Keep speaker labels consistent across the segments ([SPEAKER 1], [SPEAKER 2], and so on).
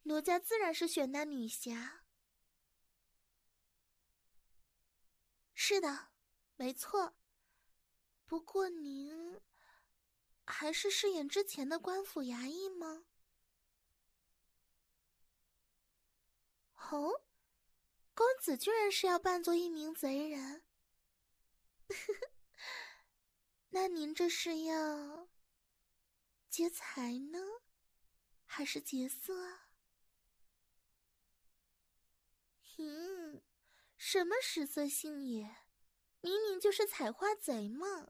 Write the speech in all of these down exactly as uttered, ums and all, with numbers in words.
[SPEAKER 1] 奴家自然是选那女侠。是的，没错。不过您还是饰演之前的官府衙役吗？哦，公子居然是要扮作一名贼人。那您这是要劫财呢，还是劫色啊？嗯，什么食色性也，明明就是采花贼嘛。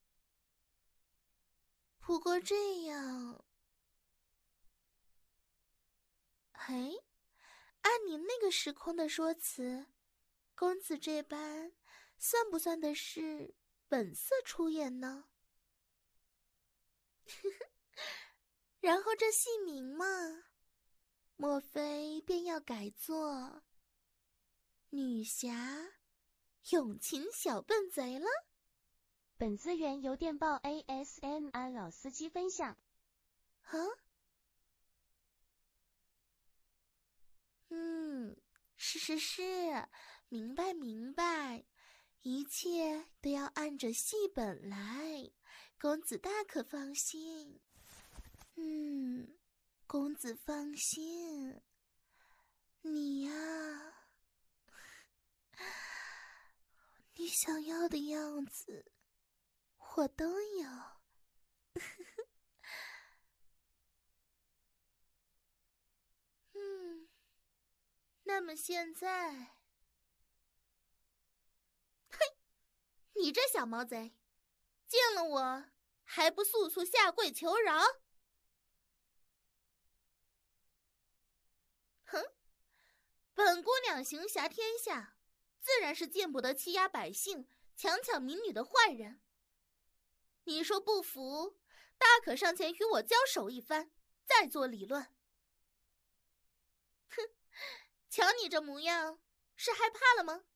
[SPEAKER 1] 不过这样，哎，按您那个时空的说辞，公子这般算不算的是本色出演呢？然后这戏名嘛，莫非便要改作女侠永情小笨贼了？
[SPEAKER 2] 本资源由电报 A S M R 老司机分享。
[SPEAKER 1] 啊？嗯，是是是，明白明白，一切都要按着戏本来，公子大可放心。嗯，公子放心，你呀，你想要的样子，我都有。嗯，那么现在，嘿，你这小毛贼，见了我还不速速下跪求饶？哼，本姑娘行侠天下，自然是见不得欺压百姓、强抢民女的坏人。你说不服，大可上前与我交手一番，再做理论。哼，瞧你这模样，是害怕了吗？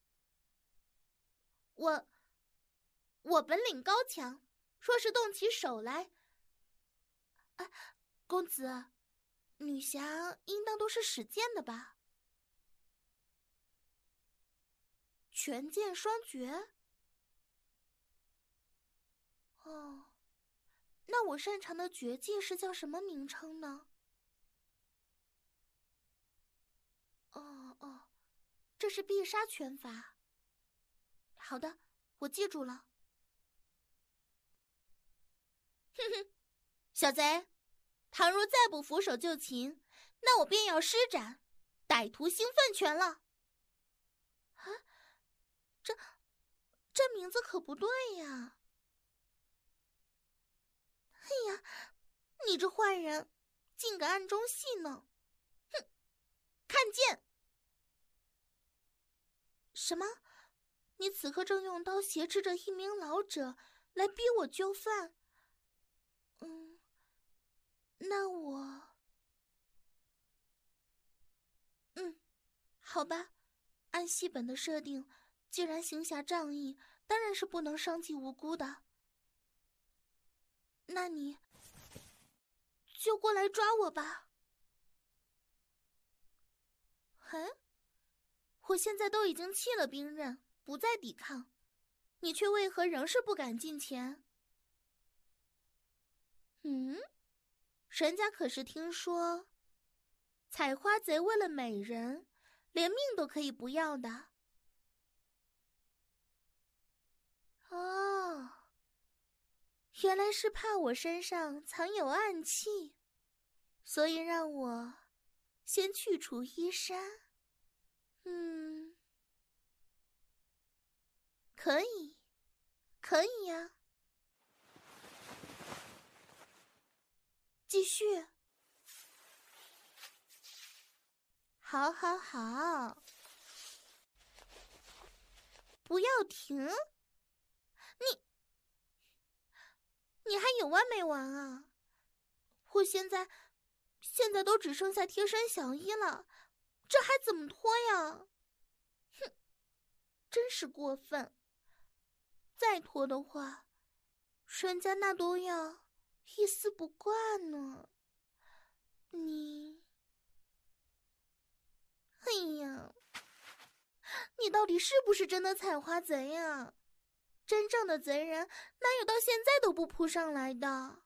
[SPEAKER 1] 我，我本领高强，若是动起手来，啊，公子，女侠应当都是使剑的吧？拳剑双绝？哦，那我擅长的绝技是叫什么名称呢？哦哦，这是必杀拳法。好的，我记住了。哼哼，小贼，倘若再不俯首就擒，那我便要施展歹徒兴奋拳了。啊，这这名字可不对呀！哎呀，你这坏人，竟敢暗中戏弄！哼，看剑！什么？你此刻正用刀挟持着一名老者来逼我就范？嗯，那我……嗯，好吧，按戏本的设定，既然行侠仗义，当然是不能伤及无辜的。那你就过来抓我吧。嗯，我现在都已经弃了兵刃，不再抵抗，你却为何仍是不敢近前？嗯，人家可是听说，采花贼为了美人，连命都可以不要的。哦，原来是怕我身上藏有暗器，所以让我先去除衣衫。嗯，可以，可以呀。继续。好，好，好，不要停！你，你还有完没完啊？我现在，现在都只剩下贴身小衣了，这还怎么脱呀？哼，真是过分！再脱的话，人家那都要一丝不挂呢。你， 你到底是不是真的采花贼呀？真正的贼人哪有到现在都不扑上来的？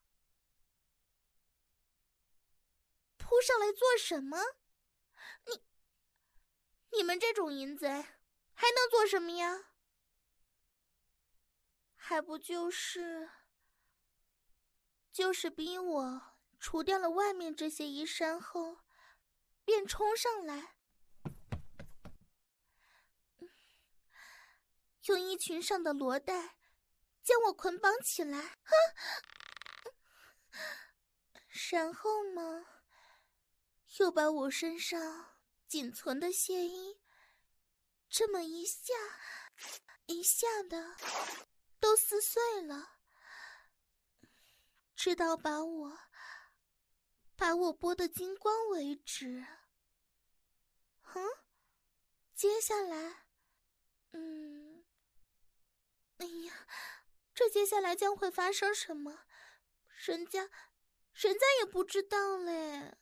[SPEAKER 1] 扑上来做什么？你你们这种淫贼还能做什么呀？还不就是就是逼我除掉了外面这些衣衫后，便冲上来，用衣裙上的罗带将我捆绑起来，然后嘛，又把我身上仅存的血衣这么一下一下的都撕碎了，直到把我把我剥得精光为止。嗯，接下来，嗯，哎呀，这接下来将会发生什么？人家，人家也不知道嘞。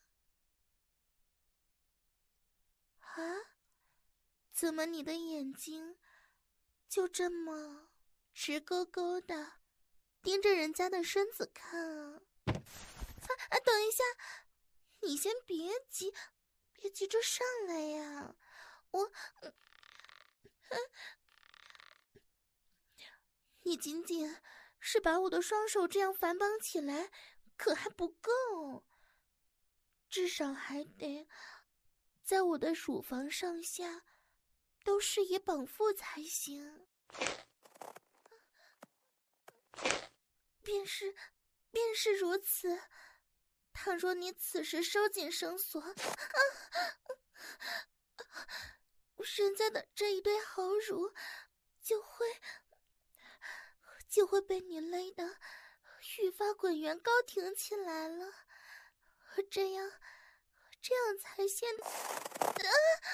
[SPEAKER 1] 啊？怎么你的眼睛就这么直勾勾的盯着人家的身子看啊？啊啊！等一下，你先别急，别急着上来呀，我，嗯，你仅仅是把我的双手这样反绑起来，可还不够，至少还得在我的乳房上下都施以绑缚才行。便是，便是如此。倘若你此时收紧绳索，啊，人家的这一对好乳就会就会被你勒得欲发滚圆高挺起来了，这样这样才显得、啊、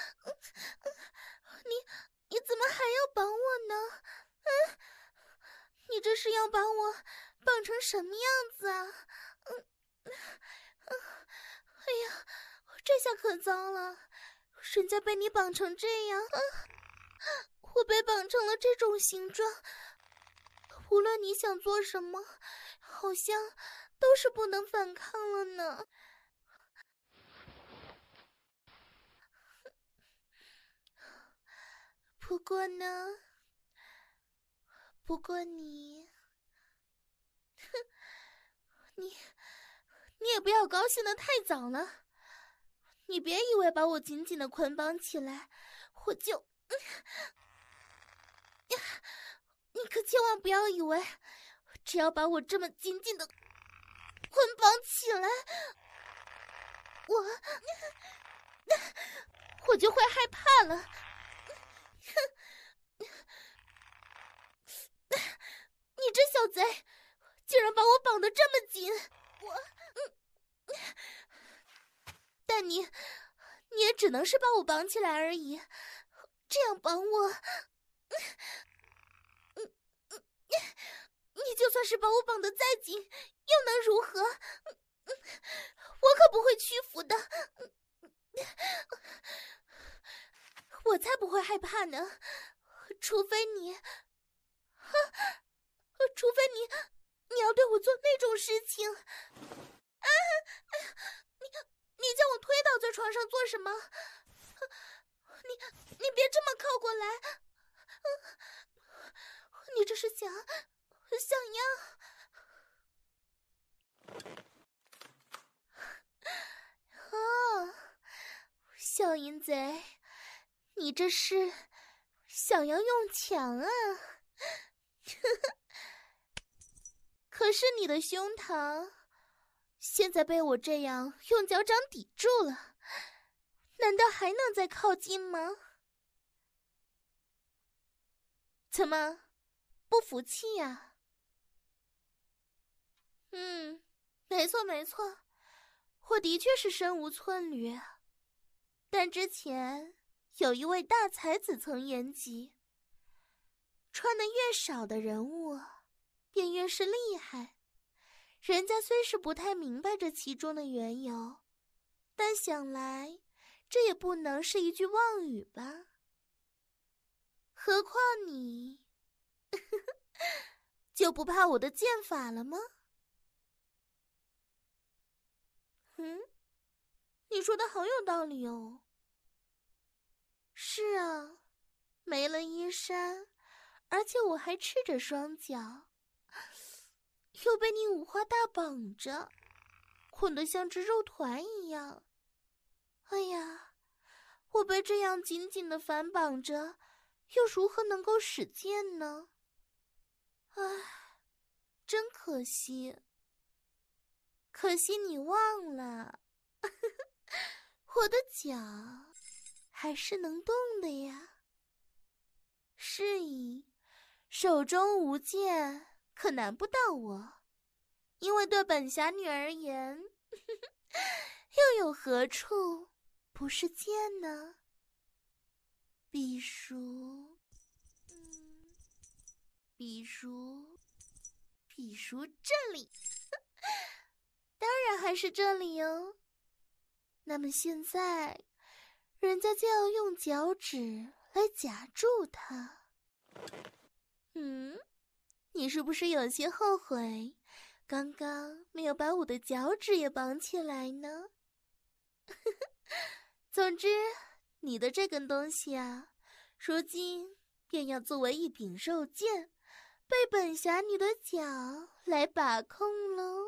[SPEAKER 1] 你你怎么还要绑我呢？啊，你这是要把我绑成什么样子啊？嗯，哎呀，这下可糟了，人家被你绑成这样，啊，我被绑成了这种形状，无论你想做什么，好像都是不能反抗了呢。不过呢，不过你，哼，你，你也不要高兴得太早了。你别以为把我紧紧地捆绑起来，我就，嗯，你可千万不要以为，只要把我这么紧紧地捆绑起来，我，我就会害怕了。你这小贼，竟然把我绑得这么紧，我，嗯，但你，你也只能是把我绑起来而已。这样绑我，嗯嗯嗯，你就算是把我绑得再紧，又能如何？我可不会屈服的。我才不会害怕呢，除非你，啊，除非你，你要对我做那种事情。啊，你，你将我推倒在床上做什么？你，你别这么靠过来。你这是想，想要……哦，小淫贼，你这是想要用强啊？可是你的胸膛现在被我这样用脚掌抵住了，难道还能再靠近吗？怎么，不服气呀？嗯，没错没错，我的确是身无寸缕，但之前有一位大才子曾言及，穿得越少的人物便越是厉害。人家虽是不太明白这其中的缘由，但想来这也不能是一句妄语吧。 何况你就不怕我的剑法了吗？嗯，你说的好有道理哦。是啊，没了衣衫，而且我还赤着双脚，又被你五花大绑着，捆得像只肉团一样。哎呀，我被这样紧紧地反绑着，又如何能够使剑呢？唉，真可惜。可惜你忘了，我的脚还是能动的呀。是矣，手中无剑，可难不倒我。因为对本侠女而言，又有何处不是剑呢？比如，嗯，比如，比如这里，当然还是这里哦。那么现在，人家就要用脚趾来夹住它。嗯，你是不是有些后悔，刚刚没有把我的脚趾也绑起来呢？总之，你的这根东西啊，如今便要作为一柄肉剑，被本侠女的脚来把控喽。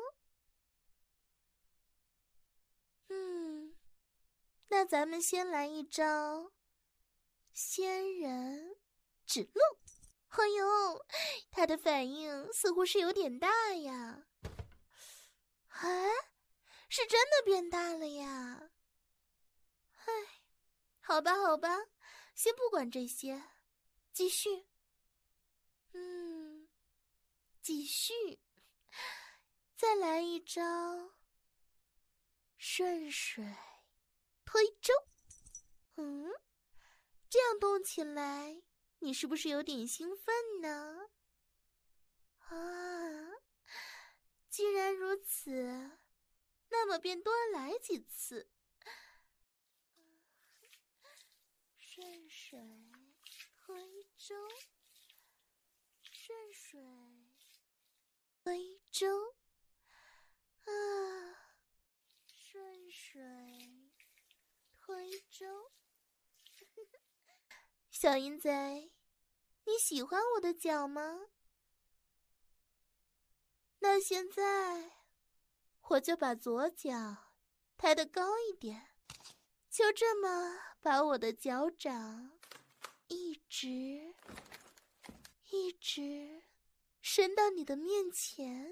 [SPEAKER 1] 嗯，那咱们先来一招仙人指路。哎呦，他的反应似乎是有点大呀。哎，是真的变大了呀。唉，好吧好吧，先不管这些，继续。嗯，继续，再来一招顺水推舟。嗯，这样动起来，你是不是有点兴奋呢？啊，既然如此，那么便多来几次。顺水推舟，顺水推舟，啊，顺水推舟。小淫贼，你喜欢我的脚吗？那现在我就把左脚抬得高一点，就这么把我的脚掌一直一直伸到你的面前。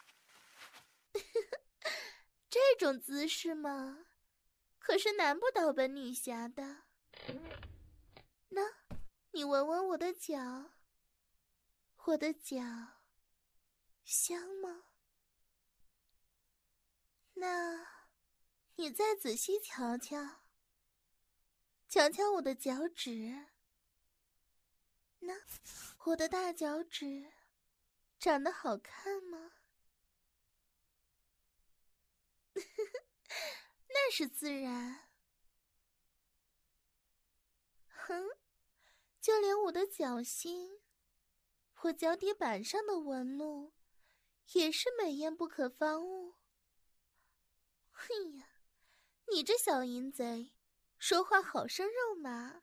[SPEAKER 1] 这种姿势嘛，可是难不倒本女侠的。那，你闻闻我的脚，我的脚香吗？那，你再仔细瞧瞧，瞧瞧我的脚趾。那，我的大脚趾长得好看吗？那是自然。哼，就连我的脚心，我脚底板上的纹路，也是美艳不可方物。嘿呀，你这小淫贼，说话好生肉麻。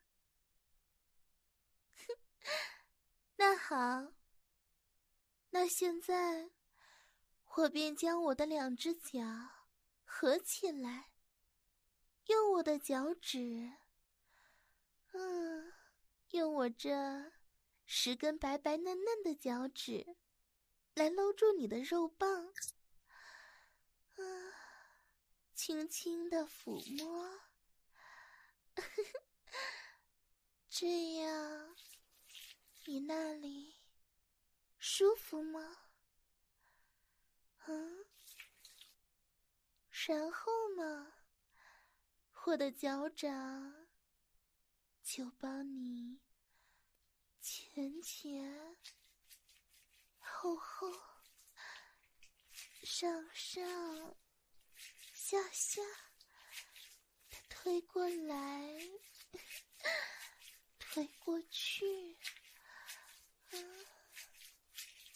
[SPEAKER 1] 哼，那好，那现在我便将我的两只脚合起来，用我的脚趾，嗯，用我这十根白白嫩嫩的脚趾来搂住你的肉棒，啊，轻轻地抚摸，这样你那里舒服吗？嗯，然后嘛，我的脚掌就帮你前前后后上上下下的推过来推过去，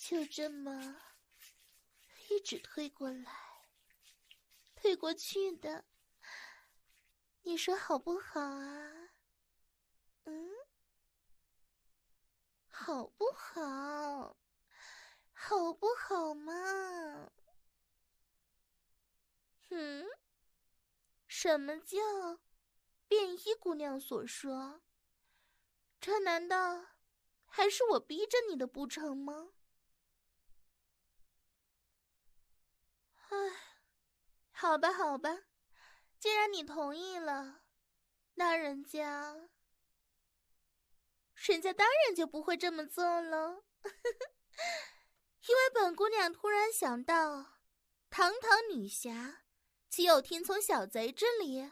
[SPEAKER 1] 就这么一直推过来推过去的，你说好不好啊？嗯，好不好？好不好嘛？嗯，什么叫便衣姑娘所说？这难道还是我逼着你的不成吗？唉，好吧好吧，既然你同意了，那人家人家当然就不会这么做了。因为本姑娘突然想到，堂堂女侠岂有听从小贼之理？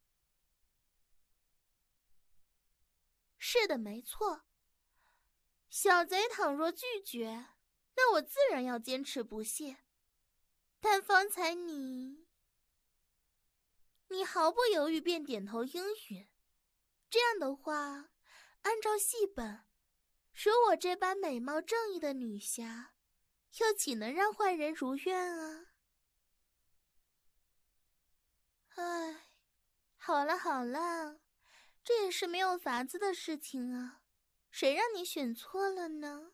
[SPEAKER 1] 是的，没错。小贼倘若拒绝，那我自然要坚持不懈。但方才你你毫不犹豫便点头应允，这样的话，按照戏本，如我这般美貌正义的女侠，又岂能让坏人如愿啊？唉，好了好了，这也是没有法子的事情啊，谁让你选错了呢？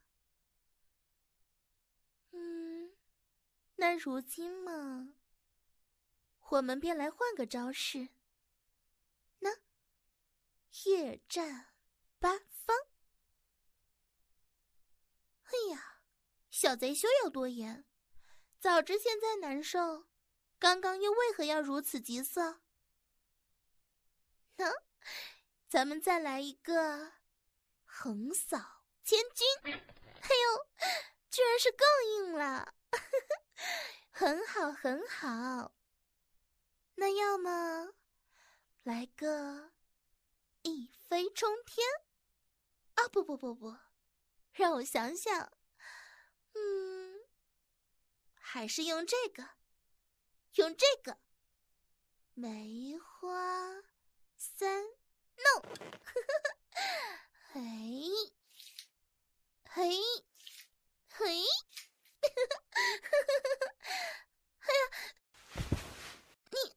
[SPEAKER 1] 嗯，那如今嘛，我们便来换个招式。那夜战八方。哎呀，小贼休要多言，早知现在难受，刚刚又为何要如此急色？呢、啊，咱们再来一个横扫千军。哎呦，居然是更硬了。很好很好，那要么来个一飞冲天？啊，不不不不，让我想想，嗯，还是用这个，用这个梅花三弄。嘿嘿嘿哎呀，你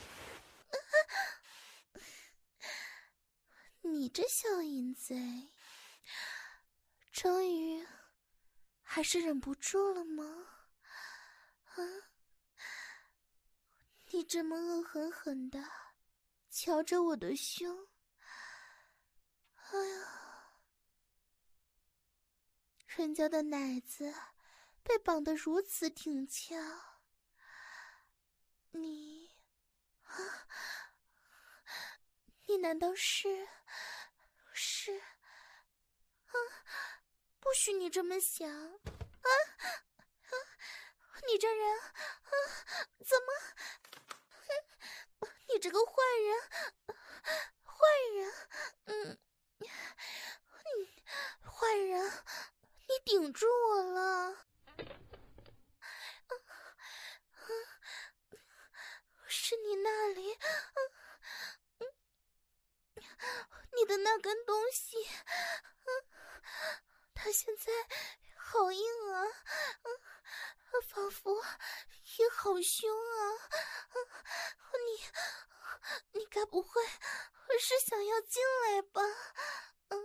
[SPEAKER 1] 你这小淫贼，终于还是忍不住了吗？啊，你这么恶狠狠的瞧着我的胸，哎呀，人家的奶子被绑得如此挺翘，你啊，你难道是是啊？不许你这么想啊啊！你这人啊，怎么？你这个坏人，坏人，嗯，你坏人，你顶住我了！啊啊，是你那里，啊嗯，你的那根东西，啊，它现在好硬啊，啊，仿佛也好凶啊！啊，你，你该不会是想要进来吧？嗯，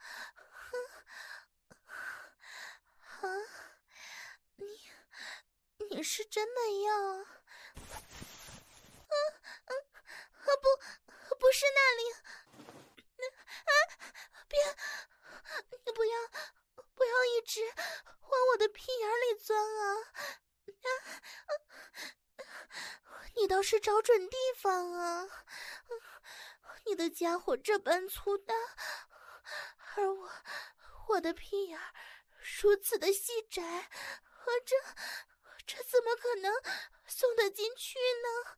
[SPEAKER 1] 啊，你，你是真的要？啊啊啊！不，不是那里！啊，别！你不要，不要一直往我的屁眼里钻啊！啊啊！你倒是找准地方啊！你的家伙这般粗大，而我我的屁眼如此的细窄，而这这怎么可能送得进去呢？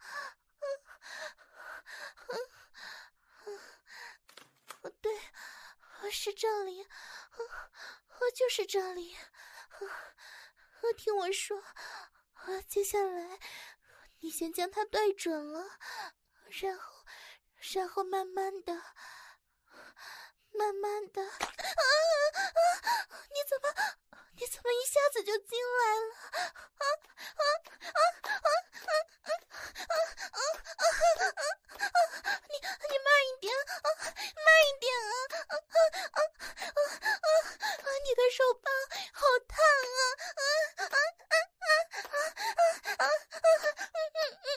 [SPEAKER 1] 啊，对，是这里，就是这里。听我说，接下来你先将它对准了，然后，然后慢慢的，慢慢的，啊啊！你怎么， 你怎么一下子就进来了？啊啊啊啊啊啊啊啊啊啊！你你慢一点啊，慢一点啊！啊啊啊啊啊啊！你的手棒好烫啊！啊啊啊啊啊啊啊啊！嗯嗯嗯。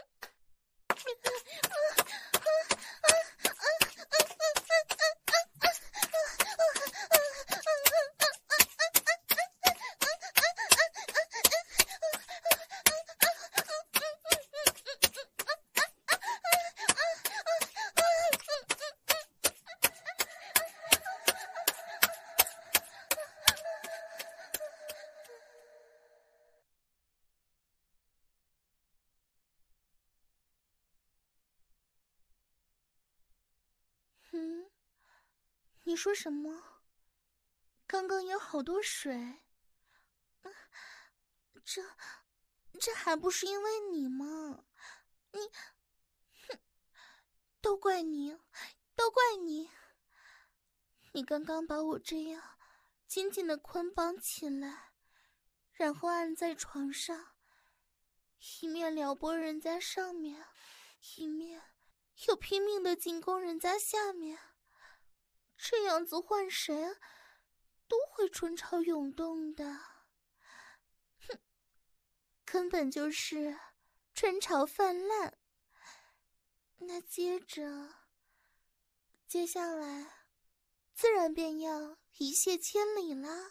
[SPEAKER 1] 嗯，你说什么？刚刚有好多水，嗯，这这还不是因为你吗？你，哼，都怪你，都怪你！你刚刚把我这样紧紧的捆绑起来，然后按在床上，一面撩拨人家上面，一面又拼命的进攻人家下面。这样子换谁都会春潮涌动的，哼，根本就是春潮泛滥。那接着，接下来，自然便要一泻千里啦。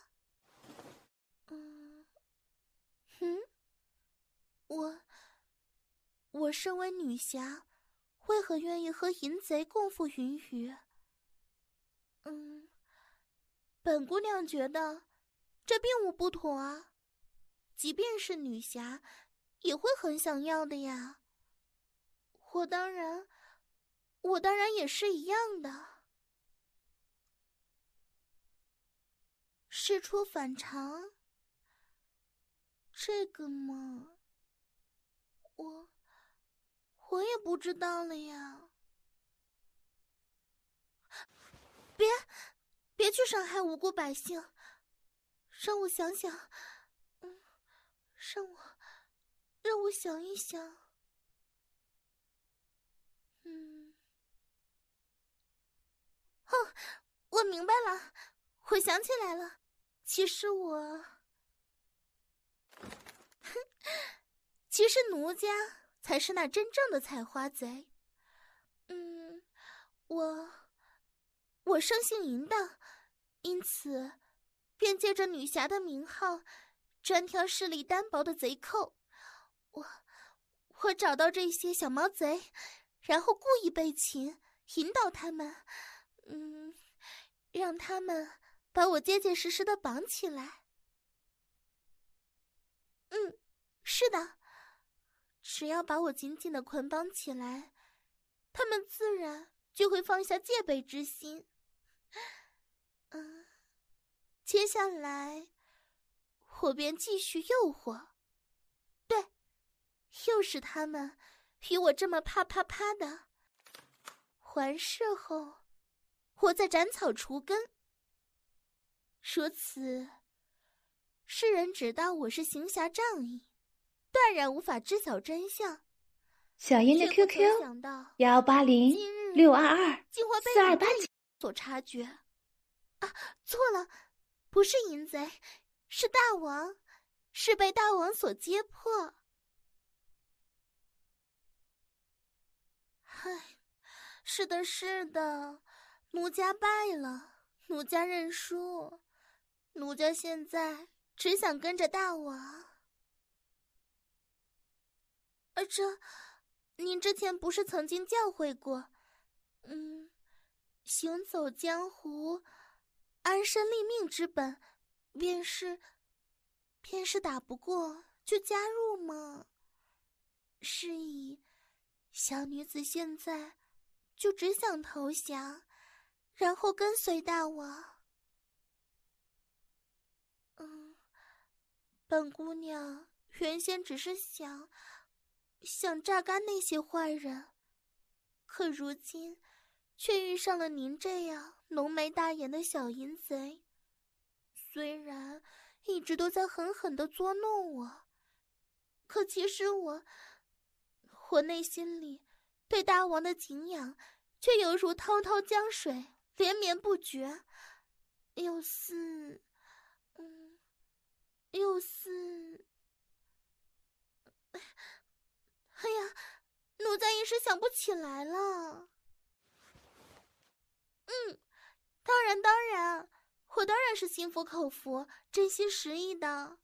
[SPEAKER 1] 嗯，嗯，我，我身为女侠，为何愿意和淫贼共赴云雨？嗯。本姑娘觉得这并无不妥啊，即便是女侠也会很想要的呀。我当然我当然也是一样的。事出反常，这个嘛，我我也不知道了呀。别别去伤害无辜百姓，让我想想，嗯，让我让我想一想。嗯，哦，我明白了，我想起来了，其实我，哼，其实奴家才是那真正的采花贼。嗯，我，我生性淫荡，因此便借着女侠的名号，专挑势力单薄的贼寇。我，我找到这些小毛贼，然后故意被擒，引导他们，嗯，让他们把我结结实实的绑起来。嗯，是的，只要把我紧紧的捆绑起来，他们自然就会放下戒备之心。嗯，接下来我便继续诱惑，对，诱使他们与我这么啪啪啪的。完事后，我再斩草除根。如此，世人只当我是行侠仗义，断然无法知晓真相。
[SPEAKER 3] 小英的 Q Q 幺八零六二二四二八九
[SPEAKER 1] 所察觉。啊，错了，不是淫贼，是大王，是被大王所揭破。唉，是的，是的，奴家败了，奴家认输，奴家现在只想跟着大王。而这，您之前不是曾经教诲过，嗯，行走江湖，安身立命之本，便是，便是打不过就加入吗？是以，小女子现在就只想投降，然后跟随大王。嗯，本姑娘原先只是想。想榨干那些坏人，可如今却遇上了您这样浓眉大眼的小淫贼。虽然一直都在狠狠地捉弄我。可其实我，我内心里对大王的敬仰，却犹如滔滔江水，连绵不绝。又似，嗯，又似……哎呀，奴家一时想不起来了。嗯，当然当然，我当然是心服口服，真心实意的。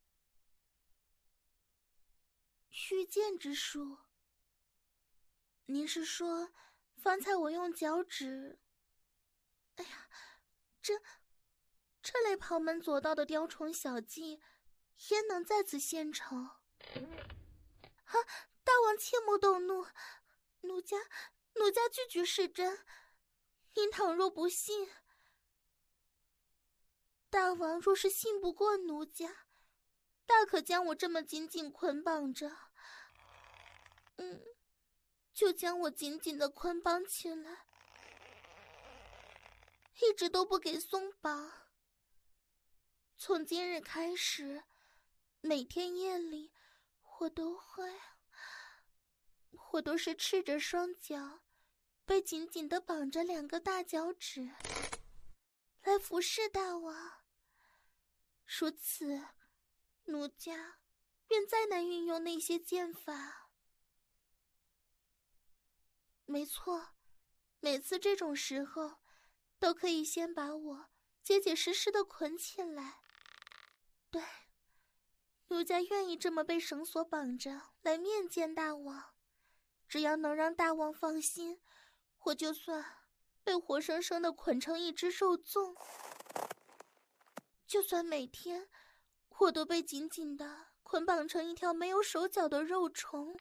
[SPEAKER 1] 虚剑之术，您是说，方才我用脚趾……哎呀，这这类旁门左道的雕虫小技，焉能在此献丑？啊！大王切莫动怒，奴家奴家句句是真。您倘若不信，大王若是信不过奴家，大可将我这么紧紧捆绑着，嗯，就将我紧紧地捆绑起来，一直都不给松绑。从今日开始，每天夜里我都会，我都是赤着双脚，被紧紧地绑着两个大脚趾，来服侍大王。如此，奴家便再难运用那些剑法。没错，每次这种时候，都可以先把我结结实实地捆起来。对，奴家愿意这么被绳索绑着来面见大王。只要能让大王放心，我就算被活生生地捆成一只肉粽，就算每天我都被紧紧地捆绑成一条没有手脚的肉虫，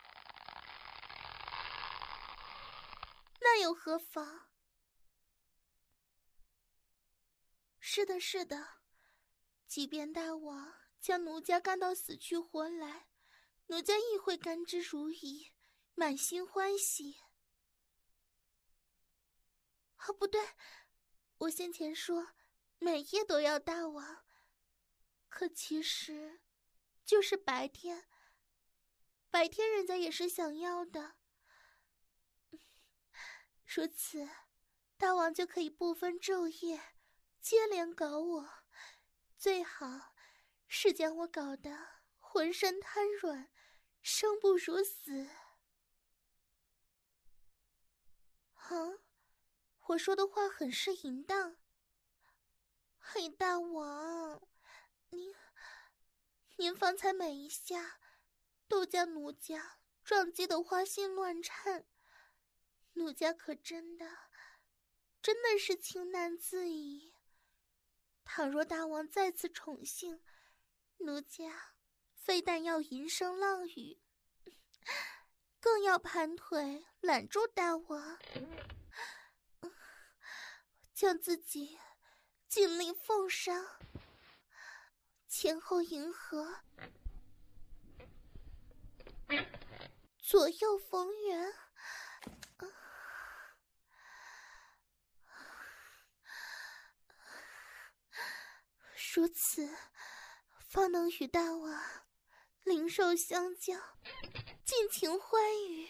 [SPEAKER 1] 那又何妨？是的，是的，即便大王将奴家干到死去活来，奴家亦会甘之如饴，满心欢喜。哦，不对，我先前说每夜都要大王，可其实就是白天，白天人家也是想要的。如此，大王就可以不分昼夜，接连搞我，最好是将我搞得浑身瘫软，生不如死。啊，我说的话很是淫荡。嘿，大王，您您方才每一下都将奴家撞击得花心乱颤，奴家可真的真的是情难自已。倘若大王再次宠幸，奴家非但要吟声浪语，更要盘腿揽住大王，将自己尽力奉上，前后迎合，左右逢源。如此，方能与大王灵兽相交，尽情欢愉。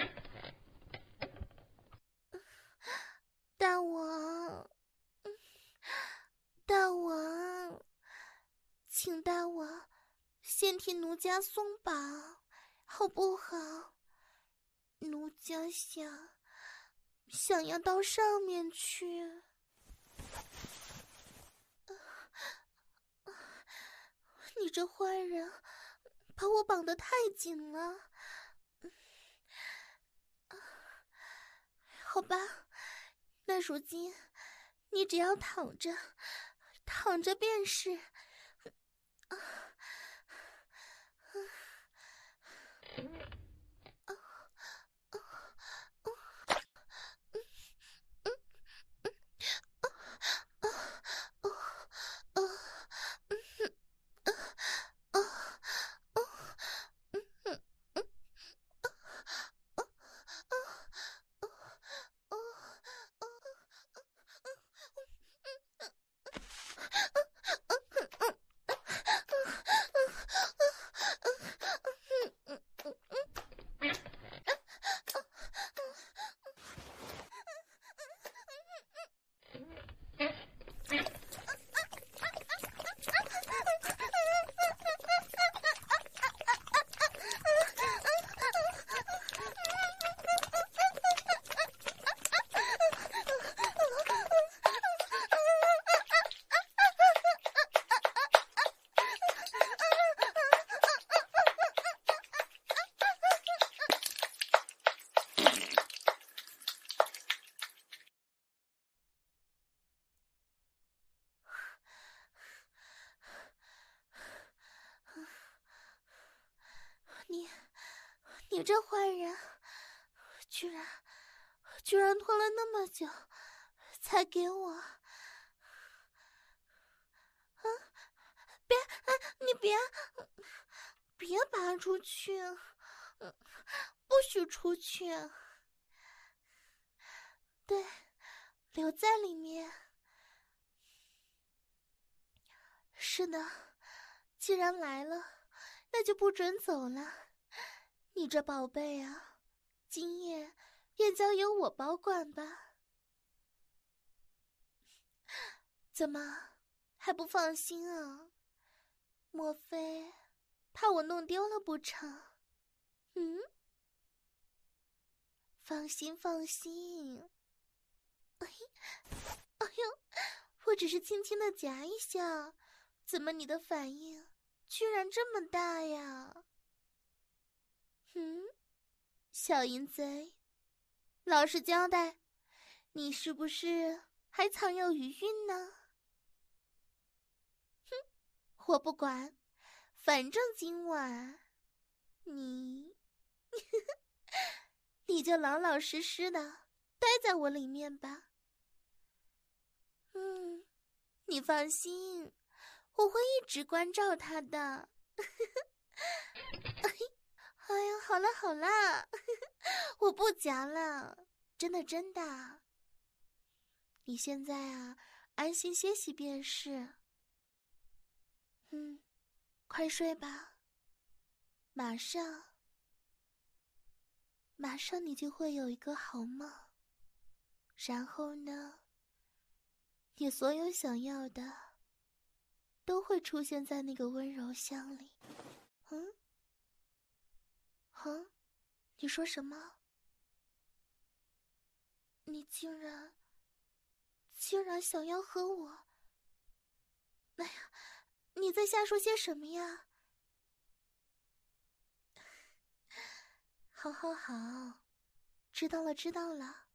[SPEAKER 1] 大王，大王，请大王先替奴家松绑，好不好？奴家想想要到上面去。你这坏人，把我绑得太紧了。好吧，那如今你只要躺着，躺着便是。 这坏人，居然居然拖了那么久才给我。啊，别，你别别拔出去，不许出去。对，留在里面。是的，既然来了，那就不准走了。你这宝贝啊，今夜便交由我保管吧。怎么还不放心啊？莫非怕我弄丢了不成？嗯？放心放心。哎，哎呦，我只是轻轻的夹一下，怎么你的反应居然这么大呀？嗯，小淫贼，老实交代，你是不是还藏有余韵呢？哼，我不管，反正今晚你你就老老实实的待在我里面吧。嗯，你放心，我会一直关照他的。哎呀，好了好了，我不夹了，真的真的。你现在啊，安心歇息便是。嗯，快睡吧，马上，马上你就会有一个好梦。然后呢，你所有想要的都会出现在那个温柔乡里。嗯？嗯？你说什么？你竟然竟然想要和我？哎呀，你在瞎说些什么呀？好好好，知道了知道了。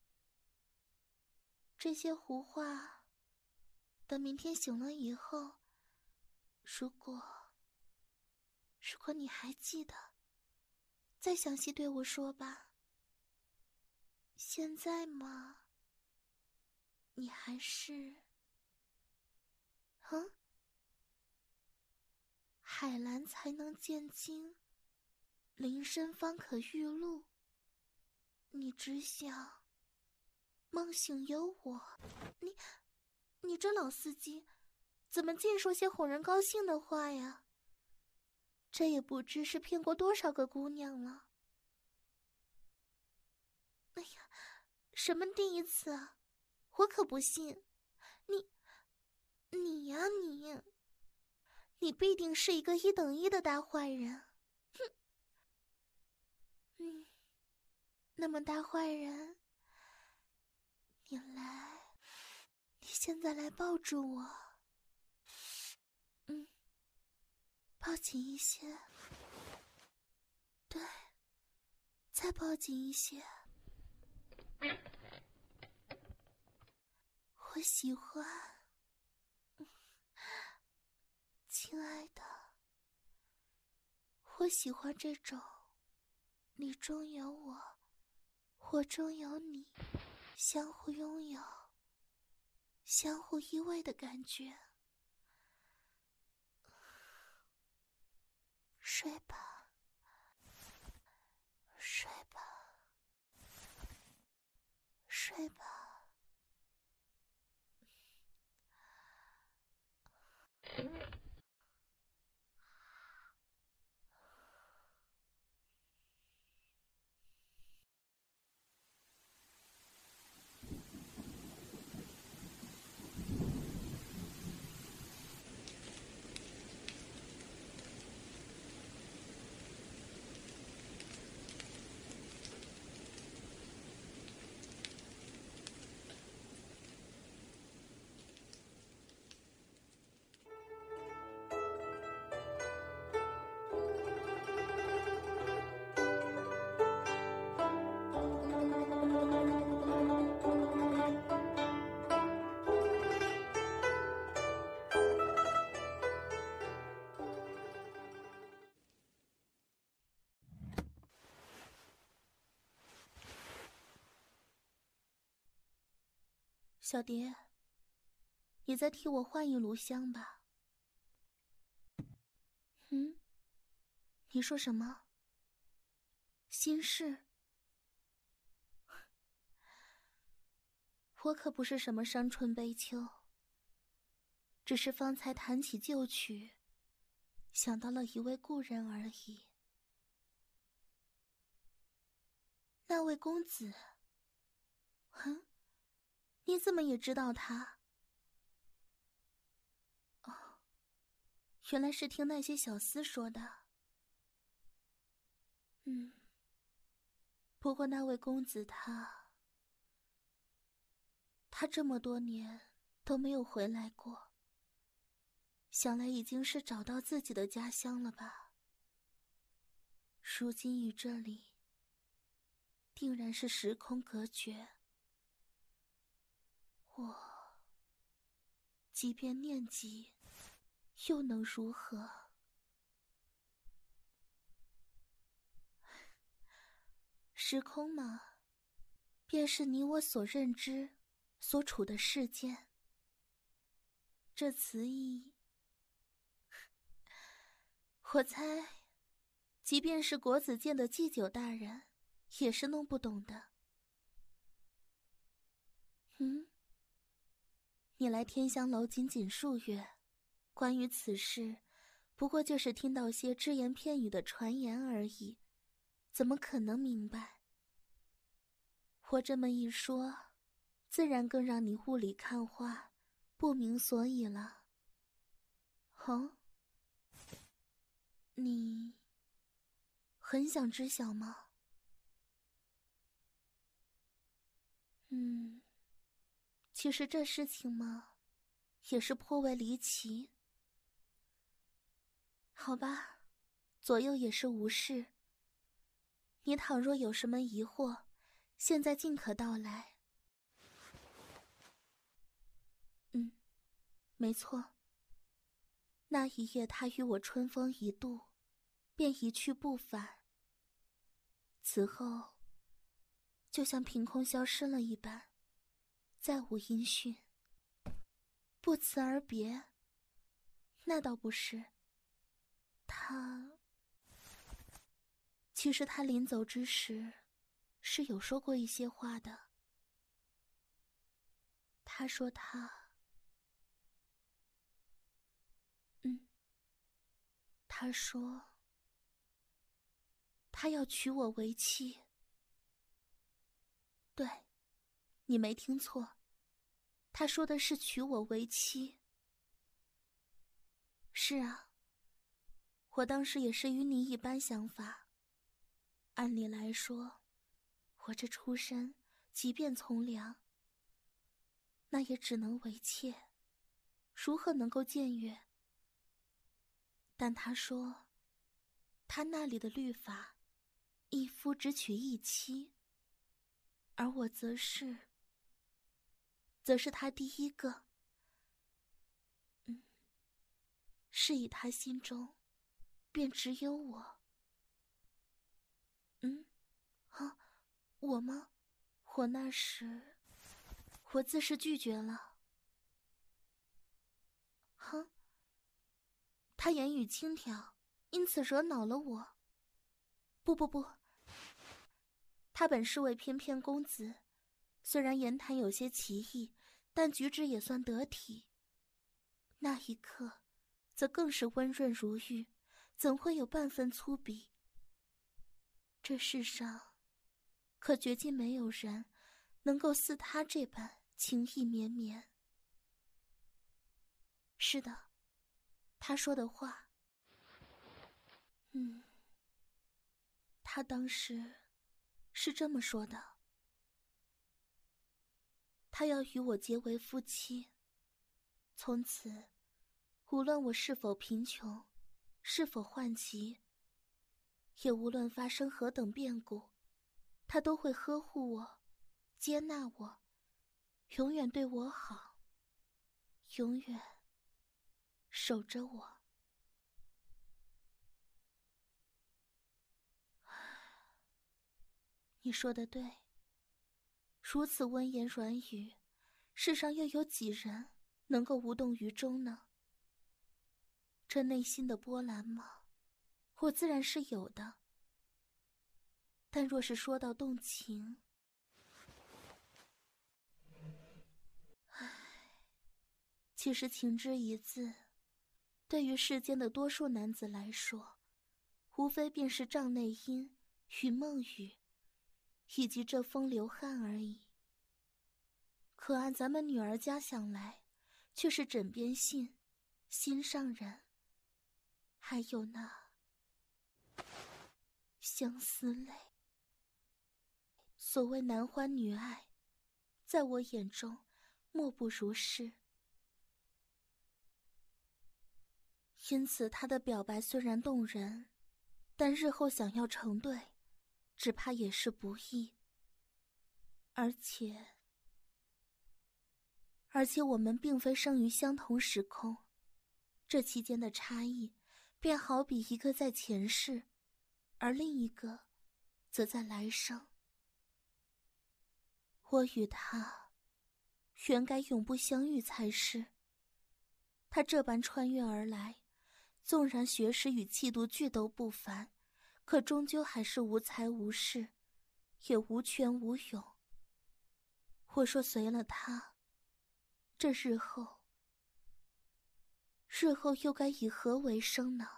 [SPEAKER 1] 这些胡话等明天醒了以后，如果如果你还记得，再详细对我说吧。现在嘛，你还是嗯，海蓝才能见鲸，林深方可玉露。你只想梦醒有我。你你这老司机怎么净说些哄人高兴的话呀？这也不知是骗过多少个姑娘了。哎呀，什么第一次啊，我可不信。你你呀你你必定是一个一等一的大坏人。哼。嗯，那么大坏人，你来，你现在来抱住我。嗯，抱紧一些。对，再抱紧一些。我喜欢。亲爱的，我喜欢这种你中有我，我中有你，相互拥有，相互依偎的感觉。睡吧，睡吧，睡吧。 小蝶，你再替我换一炉香吧。嗯？你说什么？心事？我可不是什么伤春悲秋，只是方才弹起旧曲，想到了一位故人而已。那位公子，哼，你怎么也知道他？哦，原来是听那些小厮说的。嗯，不过那位公子他，他这么多年都没有回来过，想来已经是找到自己的家乡了吧。如今与这里定然是时空隔绝，我即便念及，又能如何？时空嘛，便是你我所认知、所处的世间。这词义，我猜，即便是国子监的祭酒大人，也是弄不懂的。嗯，你来天香楼仅仅数月，关于此事，不过就是听到些只言片语的传言而已，怎么可能明白？我这么一说，自然更让你雾里看花，不明所以了。哦，你很想知晓吗？嗯，其实这事情嘛，也是颇为离奇。好吧，左右也是无事。你倘若有什么疑惑，现在尽可道来。嗯，没错。那一夜他与我春风一度，便一去不返。此后就像凭空消失了一般，再无音讯。不辞而别，那倒不是。他其实他临走之时是有说过一些话的。他说他嗯他说他要娶我为妻。对，你没听错，他说的是娶我为妻。是啊，我当时也是与你一般想法。按理来说，我这出身即便从良，那也只能为妾，如何能够僭越？但他说，他那里的律法，一夫只娶一妻，而我则是，则是他第一个。嗯，是以他心中，便只有我。嗯，啊，我吗？我那时，我自是拒绝了。哼，他言语轻佻，因此惹恼了我。不不不，他本是位翩翩公子，虽然言谈有些奇异，但举止也算得体。那一刻，则更是温润如玉，怎会有半分粗鄙？这世上，可绝竟没有人能够似他这般情意绵绵。是的，他说的话，嗯，他当时是这么说的。他要与我结为夫妻，从此无论我是否贫穷，是否患疾，也无论发生何等变故，他都会呵护我，接纳我，永远对我好，永远守着我。你说得对，如此温言软语， 世上又有几人能够无动于衷呢？这内心的波澜吗？我自然是有的。但若是说到动情，唉，其实情之一字，对于世间的多数男子来说，无非便是帐内音与梦语，以及这风流汉而已。可按咱们女儿家想来，却是枕边信、心上人，还有那相思泪。所谓男欢女爱，在我眼中莫不如是。因此他的表白虽然动人，但日后想要成对，只怕也是不易。而且而且我们并非生于相同时空，这期间的差异便好比一个在前世，而另一个则在来生。我与他原该永不相遇才是，他这般穿越而来，纵然学识与气度俱都不凡，可终究还是无才无势，也无权无勇。我说随了他，这日后日后又该以何为生呢？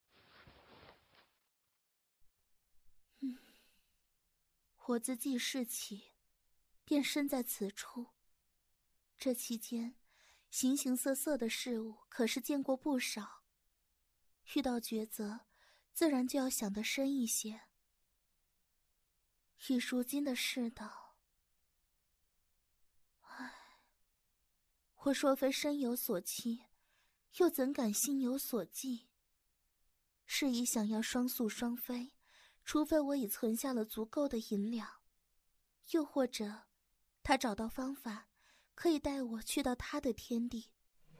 [SPEAKER 1] 嗯，我自记事起便身在此处，这期间形形色色的事物可是见过不少，遇到抉择自然就要想得深一些。以如今的世道，唉，我若非身有所期，又怎敢心有所寄？是以想要双宿双飞，除非我已存下了足够的银两，又或者他找到方法可以带我去到他的天地，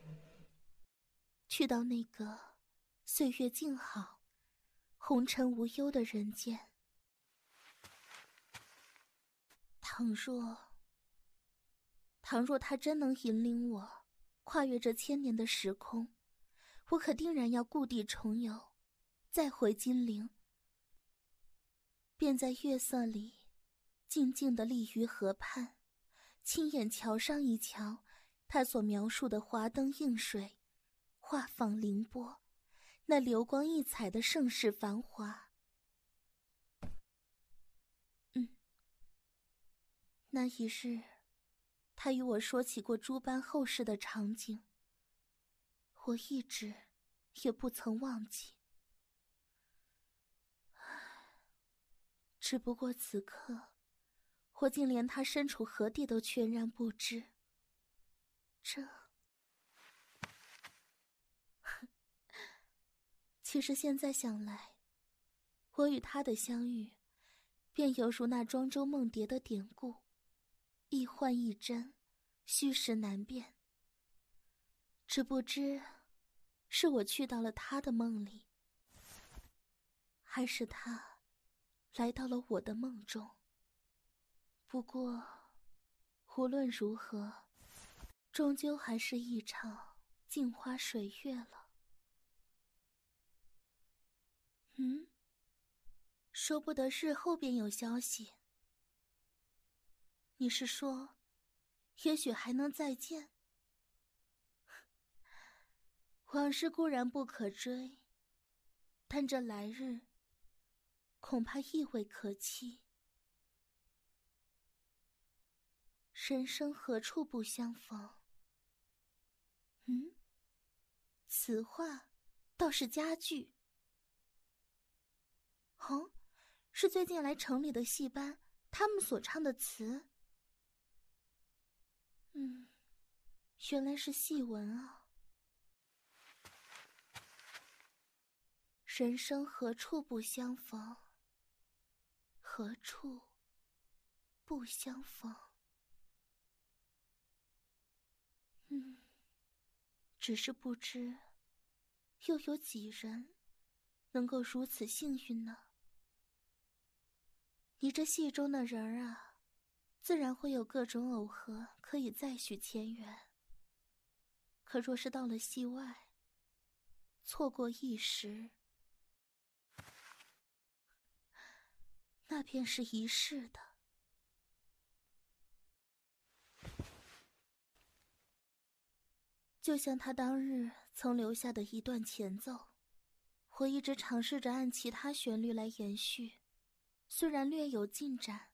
[SPEAKER 1] 去到那个岁月静好、红尘无忧的人间。倘若倘若他真能引领我跨越这千年的时空，我可定然要故地重游，再回金陵，便在月色里静静地立于河畔，亲眼瞧上一瞧他所描述的华灯映水、画舫凌波，那流光溢彩的盛世繁华。嗯，那一日他与我说起过诸般后世的场景，我一直也不曾忘记。只不过此刻我竟连他身处何地都全然不知。这其实现在想来，我与他的相遇便犹如那庄周梦蝶的典故，一幻一真，虚实难辨。只不知是我去到了他的梦里，还是他来到了我的梦中。不过无论如何，终究还是一场镜花水月了。嗯，说不得日后便有消息。你是说也许还能再见？往事固然不可追，但这来日恐怕亦未可期。人生何处不相逢？嗯，此话倒是佳句。哦，是最近来城里的戏班他们所唱的词。嗯，原来是戏文啊。人生何处不相逢？何处不相逢？嗯，只是不知又有几人能够如此幸运呢？你这戏中的人儿啊， 自然会有各种耦合可以再续前缘。可若是到了戏外，错过一时，那便是一世的。就像他当日曾留下的一段前奏，我一直尝试着按其他旋律来延续，虽然略有进展。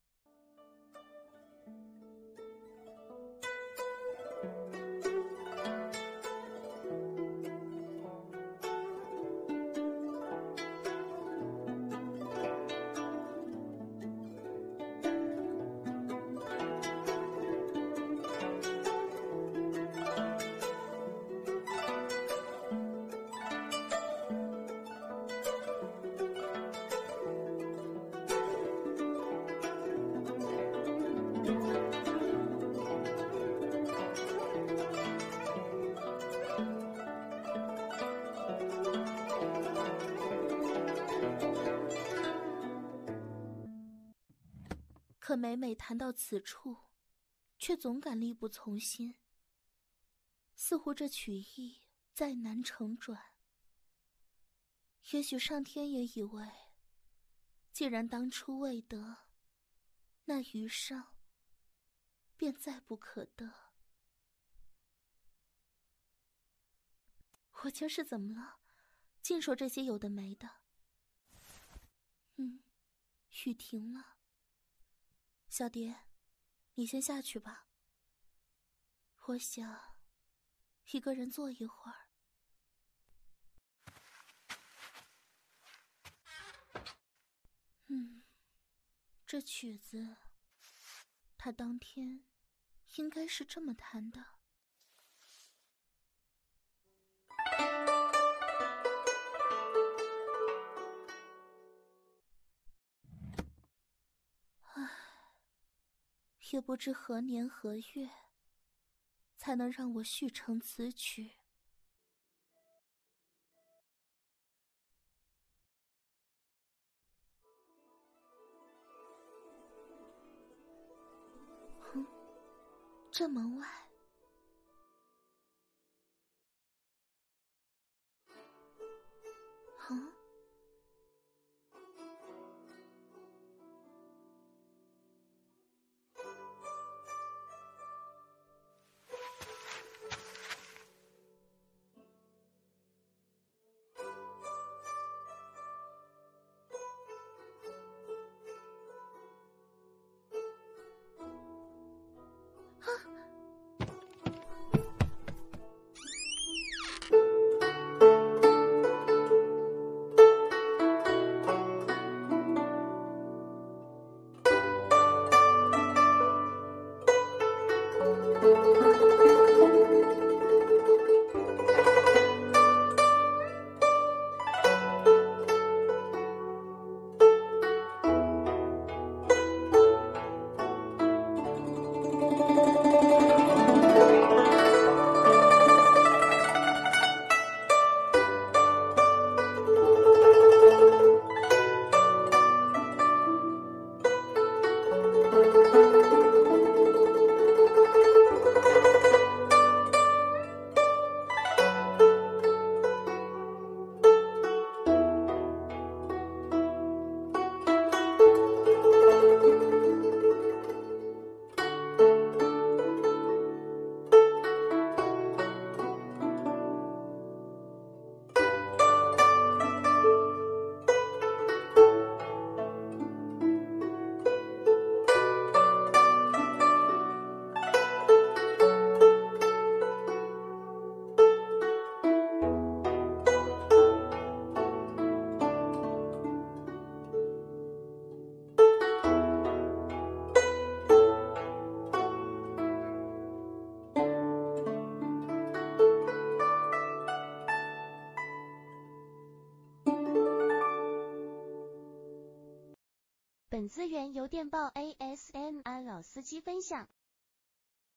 [SPEAKER 1] 可每每谈到此处，却总感力不从心，似乎这曲意再难成转。也许上天也以为，既然当初未得，那余生便再不可得。我今儿是怎么了？净说这些有的没的。嗯，雨停了。小蝶，你先下去吧。我想一个人坐一会儿。嗯，这曲子，他当天应该是这么弹的。唉，也不知何年何月，才能让我续成此曲。哼，这门外，哼。
[SPEAKER 2] 本资源由电报 A S M R 老司机分享。